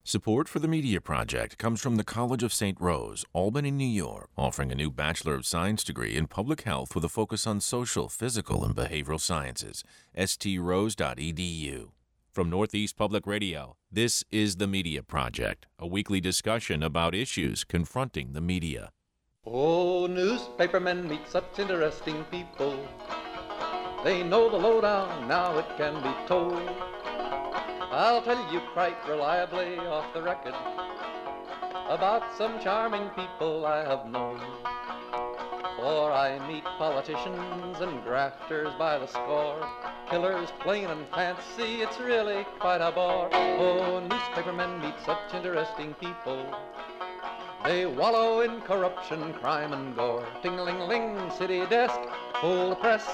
Support for the Media Project comes from the College of St. Rose, Albany, New York, offering a new Bachelor of Science degree in Public Health with a focus on social, physical, and behavioral sciences. strose.edu. From Northeast Public Radio, this is The Media Project, a weekly discussion about issues confronting the media. Oh, newspapermen meet such interesting people. They know the lowdown, now it can be told. I'll tell you quite reliably off the record about some charming people I have known. For I meet politicians and grafters by the score, killers plain and fancy, it's really quite a bore. Oh, newspapermen meet such interesting people. They wallow in corruption, crime and gore. Ting-a-ling-ling, city desk, full of press,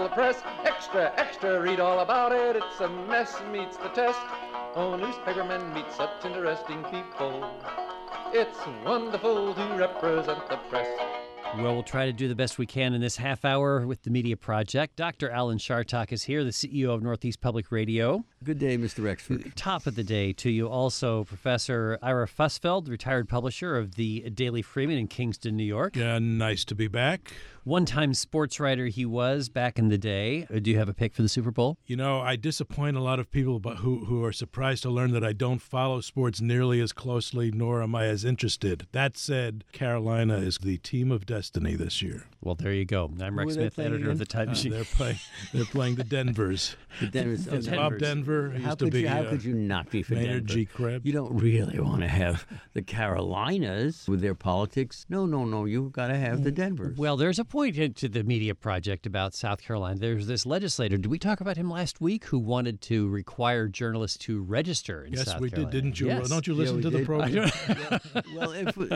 extra, extra, read all about it, it's a mess, meets the test. Oh, newspapermen meet such interesting people. It's wonderful to represent the press. Well, we'll try to do the best we can in this half hour with the Media Project. Dr. Alan Chartock is here, the CEO of Northeast Public Radio. Good day, Mr. Rexford. Top of the day to you also, Professor Ira Fussfeld, retired publisher of the Daily Freeman in Kingston, New York. Yeah, nice to be back. One-time sports writer he was back in the day. Do you have a pick for the Super Bowl? You know, I disappoint a lot of people who are surprised to learn that I don't follow sports nearly as closely, nor am I as interested. That said, Carolina is the team of destiny this year. Well, there you go. I'm Rex Smith, editor of the Time Machine. They're playing the Denvers. The Denvers. It's Bob Denver. How could you not be for Maynard Denver? G. Krebs. You don't really want to have the Carolinas with their politics. No. You've got to have the Denvers. Well, there's a point to the Media Project about South Carolina. There's this legislator. Did we talk about him last week who wanted to require journalists to register in South Carolina? Yes, we did, didn't you? Yes. Don't you listen to the program? Well,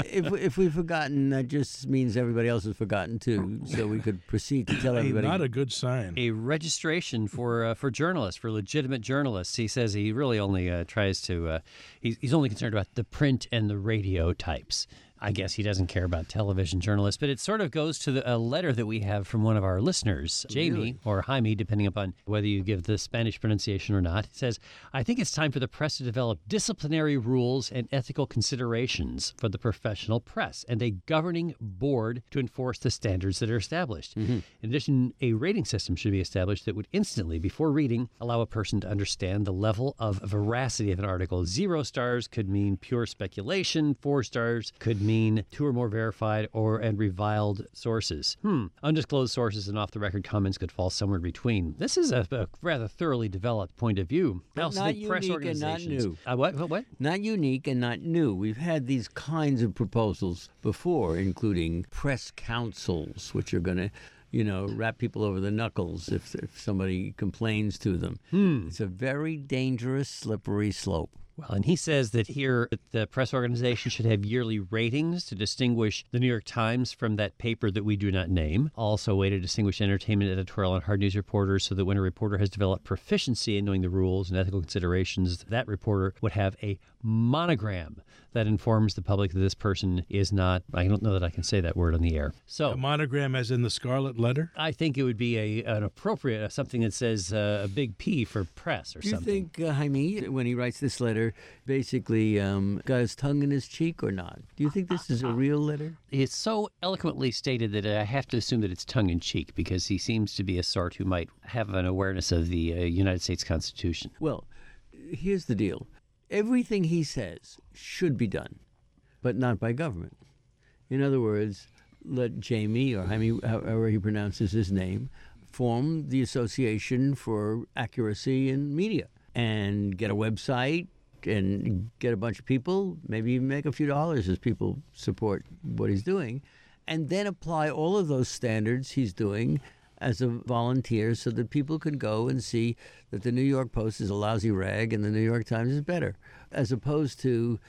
if we've forgotten, that just means everybody else has forgotten too. So we could proceed to tell everybody. Not a good sign. A registration for journalists, for legitimate journalists. He says he really only tries to. He's only concerned about the print and the radio types. I guess he doesn't care about television journalists, but it sort of goes to a letter that we have from one of our listeners, Jamie, or Jaime, depending upon whether you give the Spanish pronunciation or not. It says, I think it's time for the press to develop disciplinary rules and ethical considerations for the professional press and a governing board to enforce the standards that are established. Mm-hmm. In addition, a rating system should be established that would instantly, before reading, allow a person to understand the level of veracity of an article. 0 stars could mean pure speculation. 4 stars could mean 2 or more verified and reviled sources. Undisclosed sources and off-the-record comments could fall somewhere in between. This is a rather thoroughly developed point of view. But not unique and not new. What? Not unique and not new. We've had these kinds of proposals before, including press councils, which are going to wrap people over the knuckles if somebody complains to them. It's a very dangerous, slippery slope. Well, and he says that here the press organization should have yearly ratings to distinguish the New York Times from that paper that we do not name. Also a way to distinguish entertainment, editorial, and hard news reporters so that when a reporter has developed proficiency in knowing the rules and ethical considerations, that reporter would have a monogram that informs the public that this person is not, I don't know that I can say that word on the air. So a monogram as in the scarlet letter? I think it would be an appropriate, something that says a big P for press or something. Do you think Jaime, when he writes this letter, basically got his tongue in his cheek or not? Do you think this is a real letter? It's so eloquently stated that I have to assume that it's tongue-in-cheek because he seems to be a sort who might have an awareness of the United States Constitution. Well, here's the deal. Everything he says should be done, but not by government. In other words, let Jamie, or Jaime, however he pronounces his name, form the Association for Accuracy in Media and get a website and get a bunch of people, maybe even make a few dollars as people support what he's doing, and then apply all of those standards he's doing as a volunteer so that people can go and see that the New York Post is a lousy rag and the New York Times is better, as opposed to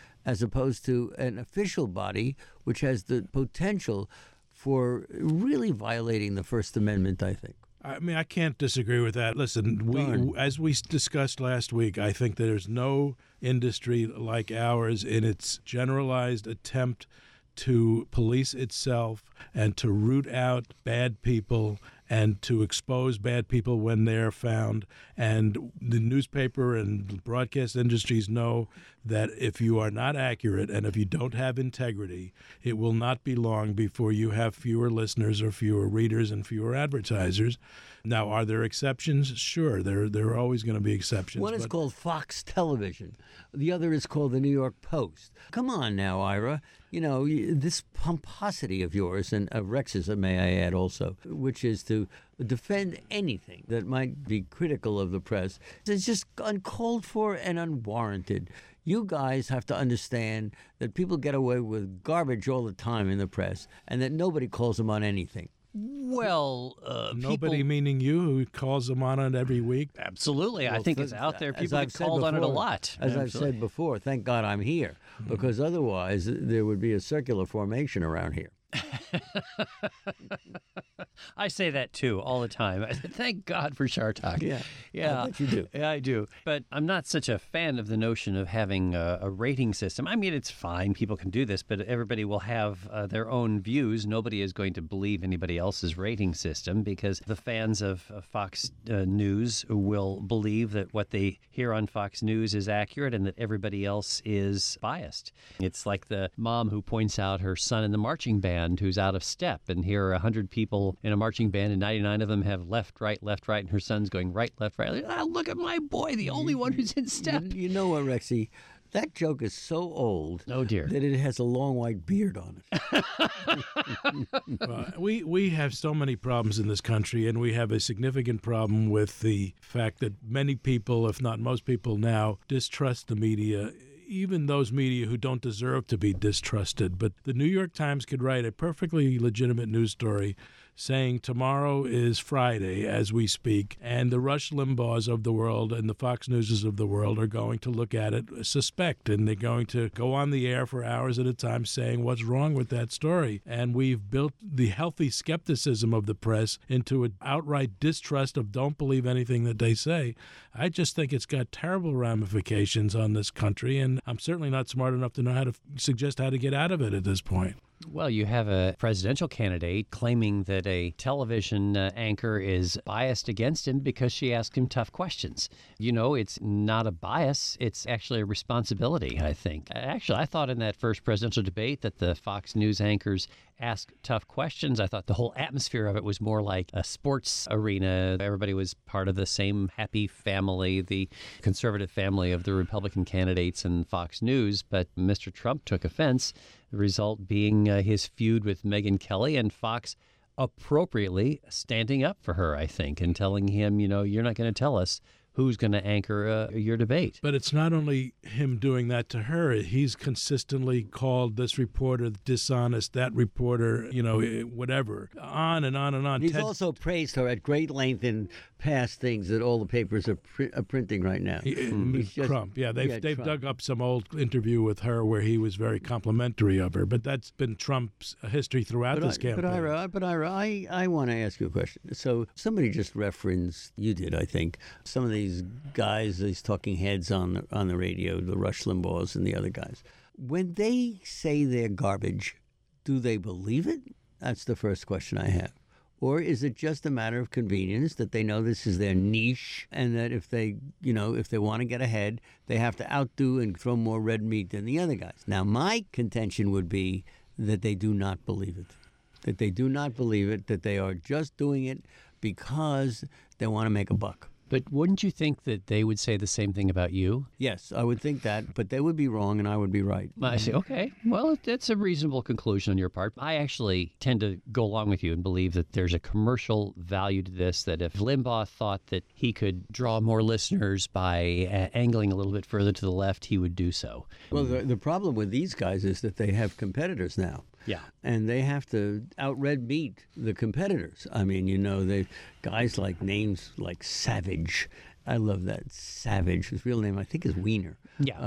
an official body which has the potential for really violating the First Amendment, I think. I mean, I can't disagree with that. Listen, as we discussed last week, I think there's no industry like ours in its generalized attempt to police itself and to root out bad people and to expose bad people when they're found. And the newspaper and broadcast industries know that if you are not accurate and if you don't have integrity, it will not be long before you have fewer listeners or fewer readers and fewer advertisers. Now, are there exceptions? Sure, there are always going to be exceptions. One is called Fox Television. The other is called the New York Post. Come on now, Ira. You know, this pomposity of yours, and of Rex's, may I add also, which is to defend anything that might be critical of the press, is just uncalled for and unwarranted. You guys have to understand that people get away with garbage all the time in the press and that nobody calls them on anything. Well, nobody people, meaning you, who calls them on it every week. Absolutely. I think it's out there. People get said called on it a before- lot. As I've Absolutely. said before, thank God I'm here, because otherwise there would be a circular formation around here. I say that too all the time. Thank God for Shartak. I bet you do. Yeah, I do. But I'm not such a fan of the notion of having a rating system. I mean, it's fine. People can do this, but everybody will have their own views. Nobody is going to believe anybody else's rating system because the fans of Fox News will believe that what they hear on Fox News is accurate and that everybody else is biased. It's like the mom who points out her son in the marching band who's out of step, and here are 100 people in a marching band and 99 of them have left, right, and her son's going right, left, right. Look at my boy, the only one who's in step. You know what, Rexy? That joke is so old Oh, dear. that it has a long white beard on it. We have so many problems in this country, and we have a significant problem with the fact that many people, if not most people now, distrust the media, even those media who don't deserve to be distrusted. But the New York Times could write a perfectly legitimate news story saying tomorrow is Friday as we speak, and the Rush Limbaughs of the world and the Fox Newses of the world are going to look at it, suspect, and they're going to go on the air for hours at a time saying what's wrong with that story. And we've built the healthy skepticism of the press into an outright distrust of don't believe anything that they say. I just think it's got terrible ramifications on this country, and I'm certainly not smart enough to know how to suggest how to get out of it at this point. Well, you have a presidential candidate claiming that a television anchor is biased against him because she asked him tough questions. You know, it's not a bias. It's actually a responsibility, I think. Actually, I thought in that first presidential debate that the Fox News anchors asked tough questions. I thought the whole atmosphere of it was more like a sports arena. Everybody was part of the same happy family, the conservative family of the Republican candidates and Fox News. But Mr. Trump took offense, the result being his feud with Megyn Kelly, and Fox appropriately standing up for her, I think, and telling him, you know, you're not going to tell us who's going to anchor your debate. But it's not only him doing that to her. He's consistently called this reporter dishonest, that reporter, you know, whatever, on and on and on. He's also praised her at great length in past things that all the papers are printing right now. He's just- Trump, they've Trump. dug up some old interview with her where he was very complimentary of her. But that's been Trump's history throughout this campaign. But Ira, I want to ask you a question. So somebody just referenced, you did, I think, some of these guys, these talking heads on the radio, the Rush Limbaughs and the other guys. When they say they're garbage, do they believe it? That's the first question I have. Or is it just a matter of convenience that they know this is their niche and that if they want to get ahead, they have to outdo and throw more red meat than the other guys? Now, my contention would be that they do not believe it. That they do not believe it, that they are just doing it because they want to make a buck. But wouldn't you think that they would say the same thing about you? Yes, I would think that, but they would be wrong and I would be right. I say, okay, well, that's a reasonable conclusion on your part. I actually tend to go along with you and believe that there's a commercial value to this, that if Limbaugh thought that he could draw more listeners by angling a little bit further to the left, he would do so. Well, the problem with these guys is that they have competitors now. Yeah. And they have to out-red meet the competitors. I mean, you know, they guys like names like Savage. I love that. Savage. His real name, I think, is Wiener. Yeah.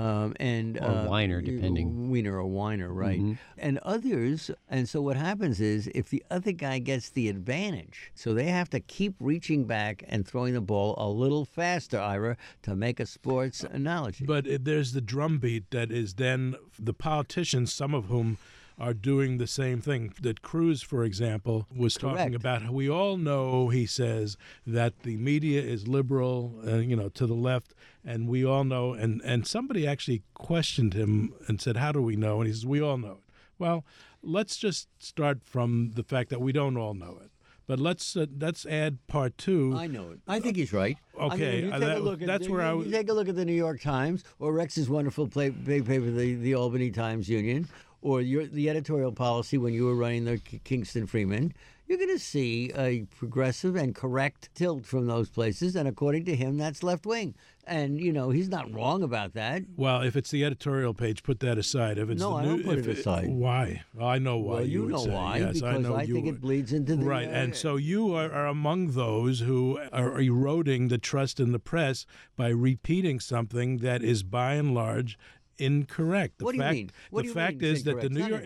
Or Weiner, depending. Wiener or Weiner, right. Mm-hmm. And others. And so what happens is if the other guy gets the advantage, so they have to keep reaching back and throwing the ball a little faster, Ira, to make a sports analogy. But there's the drumbeat that is then the politicians, some of whom are doing the same thing. That Cruz, for example, was talking about how we all know, he says, that the media is liberal, to the left, and we all know. And somebody actually questioned him and said, how do we know? And he says, we all know it. Well, let's just start from the fact that we don't all know it. But let's add part two. I know it. I think he's right. Okay, you take a look at the New York Times or Rex's wonderful big paper, the Albany Times Union, or the editorial policy when you were running the Kingston Freeman. You're going to see a progressive and correct tilt from those places, and according to him, that's left wing. And he's not wrong about that. Well, if it's the editorial page, put that aside. If it's I don't put it aside. Why? Well, I know why. Well, you know why? Yes, because I think it bleeds into the right. And so you are among those who are eroding the trust in the press by repeating something that is by and large incorrect. What do you mean? The fact is that the New York,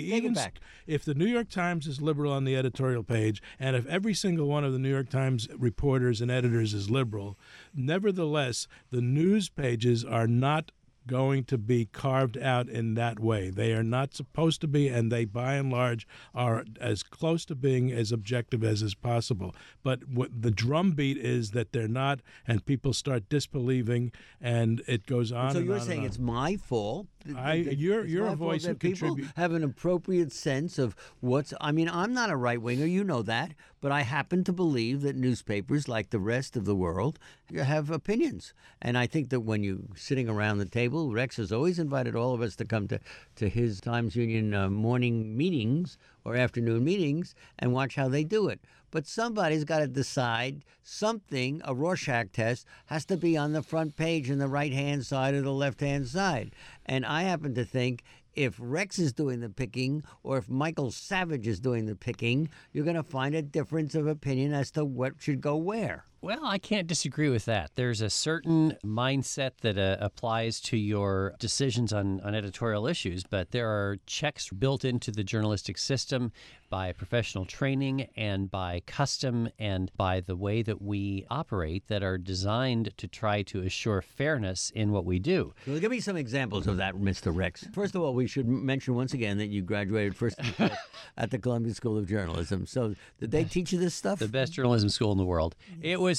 if the New York Times is liberal on the editorial page, and if every single one of the New York Times reporters and editors is liberal, nevertheless, the news pages are not going to be carved out in that way. They are not supposed to be, and they, by and large, are as close to being as objective as is possible. But the drumbeat is that they're not, and people start disbelieving, and it goes on. So and you're on saying and on. It's my fault? You're a voice that of people contribute. have an appropriate sense of what's. I mean, I'm not a right winger, you know that, but I happen to believe that newspapers, like the rest of the world, have opinions. And I think that when you're sitting around the table, Rex has always invited all of us to come to his Times Union morning meetings or afternoon meetings and watch how they do it. But somebody's got to decide something, a Rorschach test, has to be on the front page in the right-hand side or the left-hand side. And I happen to think if Rex is doing the picking or if Michael Savage is doing the picking, you're going to find a difference of opinion as to what should go where. Well, I can't disagree with that. There's a certain mindset that applies to your decisions on editorial issues, but there are checks built into the journalistic system by professional training and by custom and by the way that we operate that are designed to try to assure fairness in what we do. Well, give me some examples of that, Mr. Rex. First of all, we should mention once again that you graduated first at the Columbia School of Journalism. So did they teach you this stuff? The best journalism school in the world. It was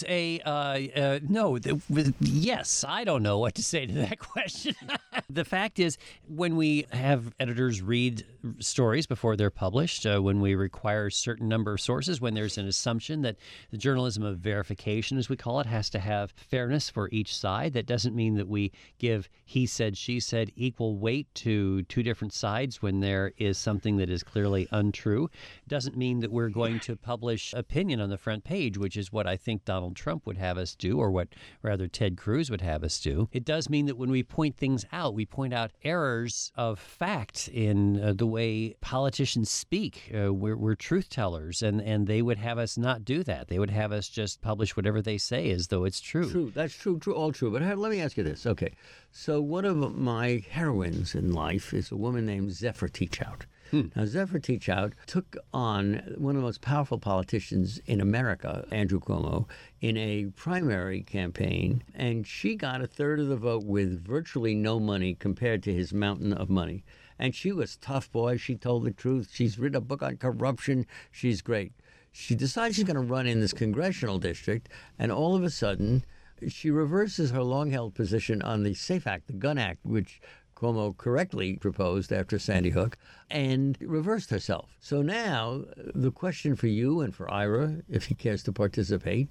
yes, I don't know what to say to that question. The fact is, when we have editors read stories before they're published, when we require a certain number of sources, when there's an assumption that the journalism of verification, as we call it, has to have fairness for each side, that doesn't mean that we give he said, she said equal weight to two different sides when there is something that is clearly untrue. It doesn't mean that we're going to publish opinion on the front page, which is what I think Donald Trump would have us do, or what rather Ted Cruz would have us do. It does mean that when we point things out, we point out errors of fact in the way politicians speak. We're truth tellers, and they would have us not do that. They would have us just publish whatever they say as though it's true. True, that's true, all true. But let me ask you this. Okay, so one of my heroines in life is a woman named Zephyr Teachout. Now, Zephyr Teachout took on one of the most powerful politicians in America, Andrew Cuomo, in a primary campaign, and she got a third of the vote with virtually no money compared to his mountain of money. And she was tough, boy. She told the truth. She's written a book on corruption. She's great. She decides she's going to run in this congressional district, and all of a sudden, she reverses her long-held position on the SAFE Act, the Gun Act, which Cuomo correctly proposed after Sandy Hook, and reversed herself. So now the question for you and for Ira, if he cares to participate,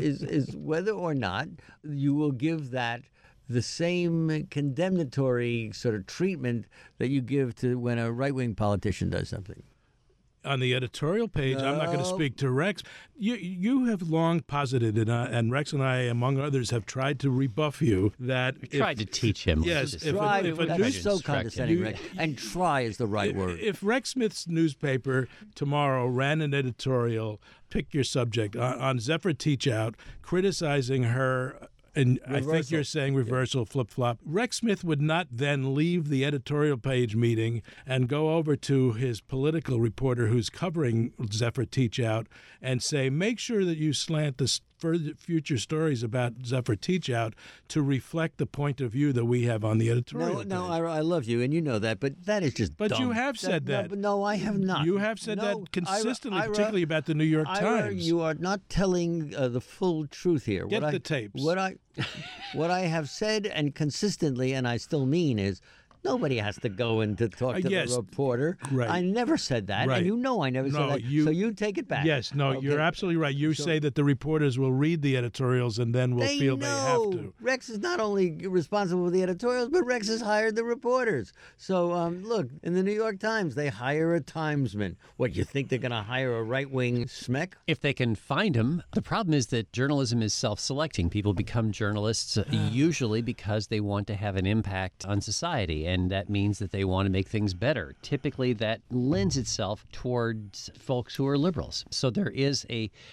is whether or not you will give that the same condemnatory sort of treatment that you give to when a right-wing politician does something. On the editorial page, I'm not going to speak to Rex. You have long posited, and Rex and I, among others, have tried to rebuff you that we tried to teach him. Yes, if you're so condescending, Rex. And try is the right word. If Rex Smith's newspaper tomorrow ran an editorial, pick your subject, on Zephyr Teachout, criticizing her. And reversal. I think you're saying reversal, flip-flop. Rex Smith would not then leave the editorial page meeting and go over to his political reporter who's covering Zephyr Teachout and say, make sure that you slant the future stories about Zephyr Teachout to reflect the point of view that we have on the editorial. No, page. I love you, and you know that, but that is just But dumb. you have said that. No, I have not. You have said No, that consistently, Ira, particularly about the New York Ira, Times. you are not telling the full truth here. Get the tapes. What I have said and consistently, and I still mean, is nobody has to go in to talk to yes. the reporter. Right. I never said that, Right. and you know I never said that. So you take it back. Yes, no, Okay. you're absolutely right. You say that the reporters will read the editorials and then will feel they have to. Rex is not only responsible for the editorials, but Rex has hired the reporters. So, look, in the New York Times, they hire a timesman. What, you think they're going to hire a right-wing smeck? If they can find him. The problem is that journalism is self-selecting. People become journalists usually because they want to have an impact on society, and that means that they want to make things better. Typically, that lends itself towards folks who are liberals. So there is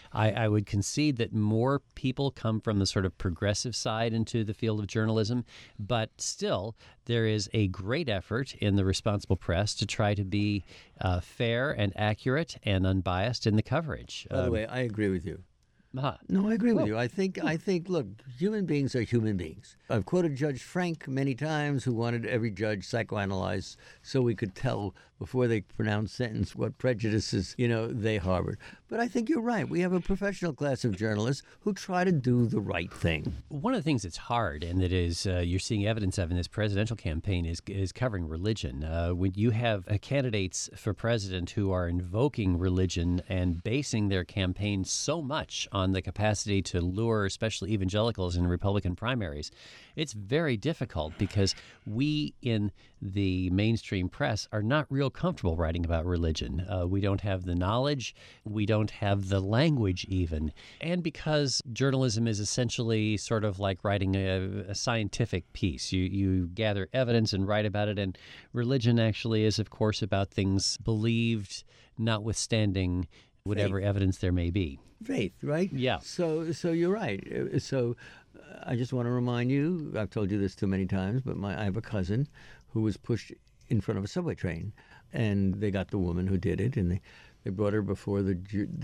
I would concede that more people come from the sort of progressive side into the field of journalism, but still, there is a great effort in the responsible press to try to be fair and accurate and unbiased in the coverage. By the way, I agree with you. Uh-huh. No, I agree with you. I think, look, human beings are human beings. I've quoted Judge Frank many times, who wanted every judge psychoanalyzed so we could tell before they pronounce sentence what prejudices, they harbored. But I think you're right. We have a professional class of journalists who try to do the right thing. One of the things that's hard, and that is you're seeing evidence of in this presidential campaign, is covering religion. When you have candidates for president who are invoking religion and basing their campaign so much on the capacity to lure especially evangelicals in Republican primaries, it's very difficult because we in the mainstream press are not real comfortable writing about religion. We don't have the knowledge. We don't have the language even. And because journalism is essentially sort of like writing a scientific piece. You gather evidence and write about it. And religion actually is, of course, about things believed, notwithstanding whatever evidence there may be. Faith, right? Yeah. So you're right. So I just want to remind you, I've told you this too many times, but I have a cousin who was pushed in front of a subway train, and they got the woman who did it, and they brought her before the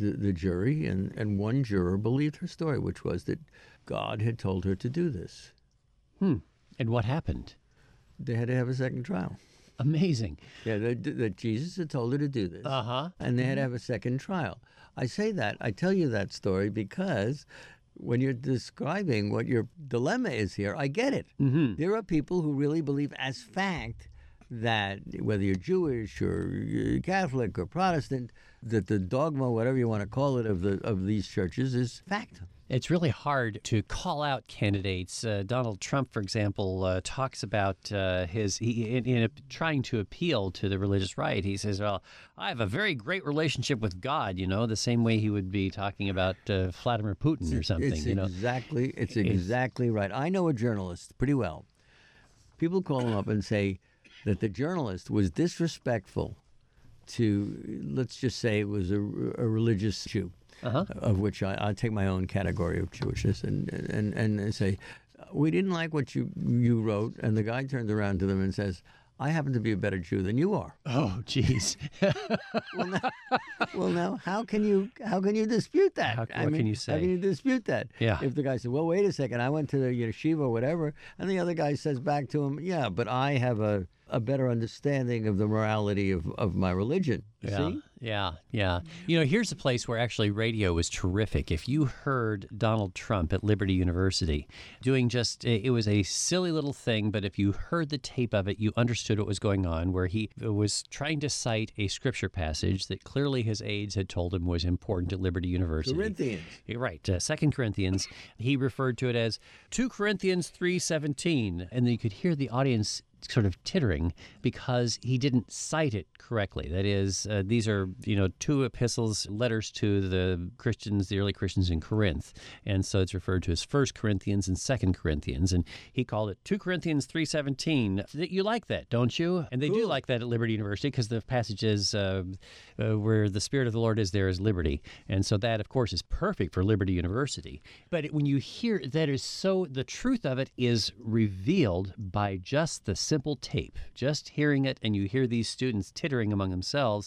jury, and one juror believed her story, which was that God had told her to do this. And what happened? They had to have a second trial. Amazing. Yeah, that Jesus had told her to do this. Uh-huh. And they had to have a second trial. I tell you that story because when you're describing what your dilemma is here, I get it. Mm-hmm. There are people who really believe as fact that whether you're Jewish or you're Catholic or Protestant, that the dogma, whatever you want to call it, of these churches is fact. It's really hard to call out candidates. Donald Trump, for example, talks about in trying to appeal to the religious right. He says, well, I have a very great relationship with God, the same way he would be talking about Vladimir Putin or something. It's exactly right. I know a journalist pretty well. People call him up and say that the journalist was disrespectful to, let's just say it was a religious Jew. Uh-huh. Of which I take my own category of Jewishness, and say, we didn't like what you wrote, and the guy turns around to them and says, I happen to be a better Jew than you are. Oh, geez. Well, now, how can you dispute that? What can you say? How can you dispute that? Yeah. If the guy said, well, wait a second, I went to the yeshiva or whatever, and the other guy says back to him, yeah, but I have a better understanding of the morality of my religion. See? Yeah. Here's a place where actually radio was terrific. If you heard Donald Trump at Liberty University doing it was a silly little thing, but if you heard the tape of it, you understood what was going on, where he was trying to cite a scripture passage that clearly his aides had told him was important at Liberty University. Corinthians. Right, 2 Corinthians. He referred to it as 2 Corinthians 3:17, and then you could hear the audience sort of tittering because he didn't cite it correctly. That is, these are, two epistles, letters to the Christians, the early Christians in Corinth. And so it's referred to as 1 Corinthians and 2 Corinthians. And he called it 2 Corinthians 3:17. You like that, don't you? And they do like that at Liberty University because the passage is where the Spirit of the Lord is, there is liberty. And so that, of course, is perfect for Liberty University. But when you hear that is so, the truth of it is revealed by just the simple tape. Just hearing it, and you hear these students tittering among themselves,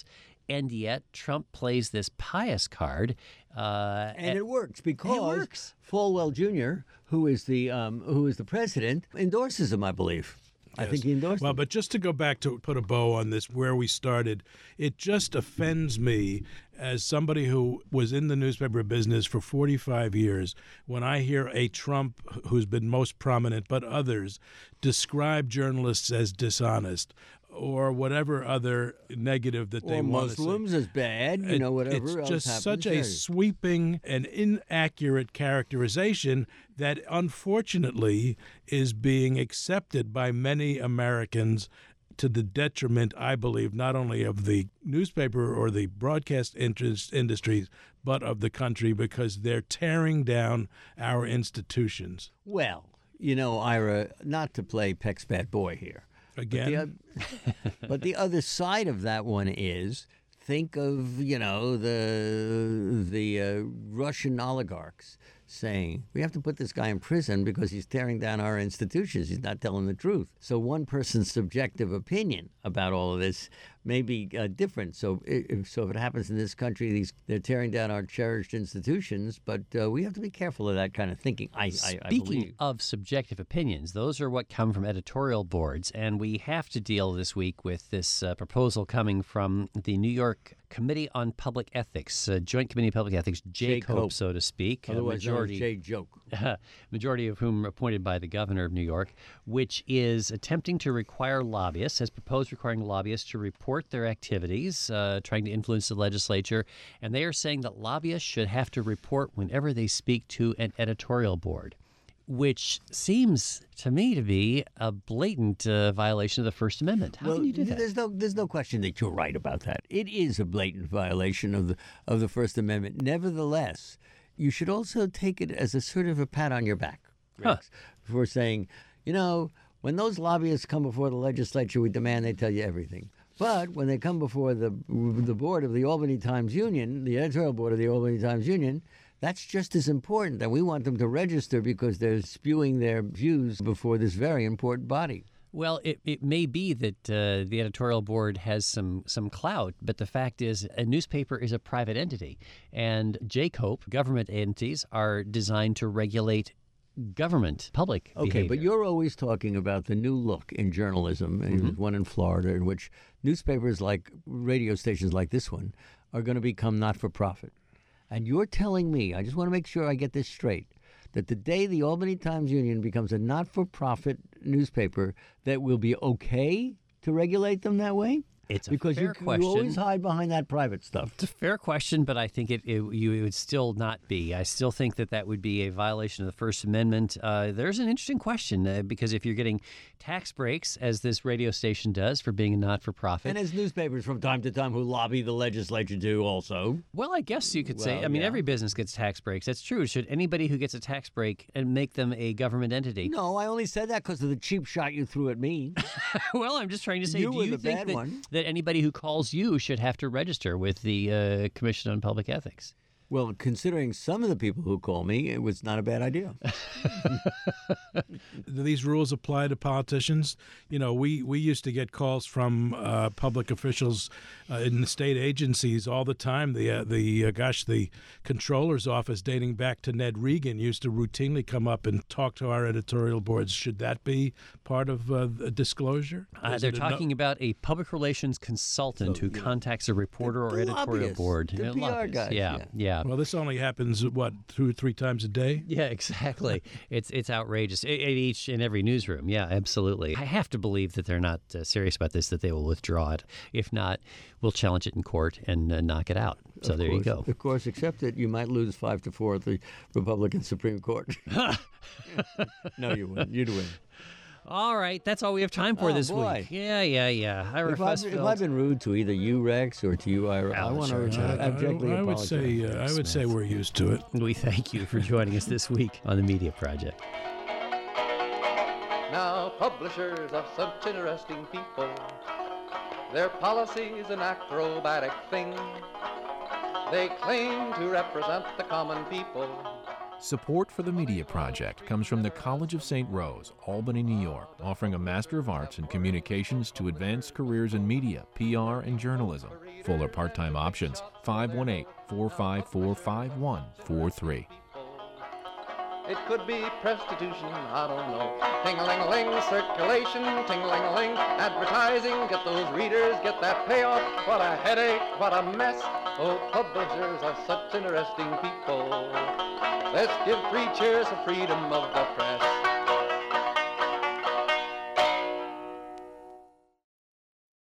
And yet Trump plays this pious card. And it works because It works. Falwell Jr., who is the president, endorses him, I believe. I think he endorsed Well, him. but just to go back to put a bow on this, where we started, it just offends me as somebody who was in the newspaper business for 45 years when I hear a Trump, who's been most prominent, but others, describe journalists as dishonest or whatever other negative that they Or want to say. Muslims as bad, whatever It's else just happens. such a sweeping and inaccurate characterization that unfortunately is being accepted by many Americans to the detriment, I believe, not only of the newspaper or the broadcast industries, but of the country, because they're tearing down our institutions. Well, Ira, not to play Peck's bad boy here. Again? But the other side of that one is, think of, the Russian oligarchs saying, we have to put this guy in prison because he's tearing down our institutions. He's not telling the truth. So one person's subjective opinion about all of this may be different. So if it happens in this country, they're tearing down our cherished institutions, but we have to be careful of that kind of thinking, I Speaking believe. of subjective opinions, those are what come from editorial boards, and we have to deal this week with this proposal coming from the New York Committee on Public Ethics, Joint Committee on Public Ethics, J-COPE, so to speak. Otherwise known as J-Joke. Majority of whom are appointed by the governor of New York, which is attempting to require lobbyists, has proposed requiring lobbyists to report their activities, trying to influence the legislature. And they are saying that lobbyists should have to report whenever they speak to an editorial board, which seems to me to be a blatant violation of the First Amendment. How can you do that? There's no question that you're right about that. It is a blatant violation of the First Amendment. Nevertheless, you should also take it as a sort of a pat on your back, Rex, for saying, when those lobbyists come before the legislature, we demand they tell you everything. But when they come before the board of the Albany Times Union, the editorial board of the Albany Times Union, that's just as important, and we want them to register because they're spewing their views before this very important body. Well, it may be that the editorial board has some clout, but the fact is a newspaper is a private entity, and JCOPE, government entities, are designed to regulate government, public behavior. But you're always talking about the new look in journalism, and there's one in Florida in which newspapers like radio stations like this one are going to become not-for-profit. And you're telling me, I just want to make sure I get this straight, that the day the Albany Times Union becomes a not-for-profit newspaper, that will be okay to regulate them that way? It's a because fair question. You always hide behind that private stuff. It's a fair question, but I think it would still not be. I still think that would be a violation of the First Amendment. There's an interesting question because if you're getting tax breaks, as this radio station does for being a not-for-profit. And as newspapers from time to time who lobby the legislature do also. Well, I guess you could say. I mean, every business gets tax breaks. That's true. Should anybody who gets a tax break and make them a government entity? No, I only said that because of the cheap shot you threw at me. Well, I'm just trying to say, You do were you the think bad that, one. that anybody who calls you should have to register with the Commission on Public Ethics? Well, considering some of the people who call me, it was not a bad idea. Do these rules apply to politicians? We used to get calls from public officials in the state agencies all the time. The controller's office, dating back to Ned Reagan, used to routinely come up and talk to our editorial boards. Should that be part of a disclosure? They're talking about a public relations consultant who contacts a reporter or editorial lobbyists, board. the PR Lobbyists. guys, Yeah. Well, this only happens, 2 or 3 times a day? Yeah, exactly. It's outrageous at each and every newsroom. Yeah, absolutely. I have to believe that they're not serious about this, that they will withdraw it. If not, we'll challenge it in court and knock it out. So there you go. Of course, except that you might lose 5-4 at the Republican Supreme Court. No, you wouldn't. You'd win. All right, that's all we have time for this boy. week. Yeah. Ira If I've Fussfeld. been rude to either you, Rex, or to you, Ira, I want to abjectly I would apologize. say we're used to it. We thank you for joining us this week on the Media Project. Now, publishers are such interesting people. Their policy's an acrobatic thing. They claim to represent the common people, Support for the Media Project comes from the College of St. Rose, Albany, New York, offering a Master of Arts in Communications to advance careers in media, PR, and journalism. Full or part-time options, 518-454-5143. It could be prostitution, I don't know. Ting-a-ling-a-ling, circulation, ting-a-ling-a-ling, advertising, get those readers, get that payoff. What a headache, what a mess. Oh, publishers are such interesting people. Let's give 3 cheers for freedom of the press.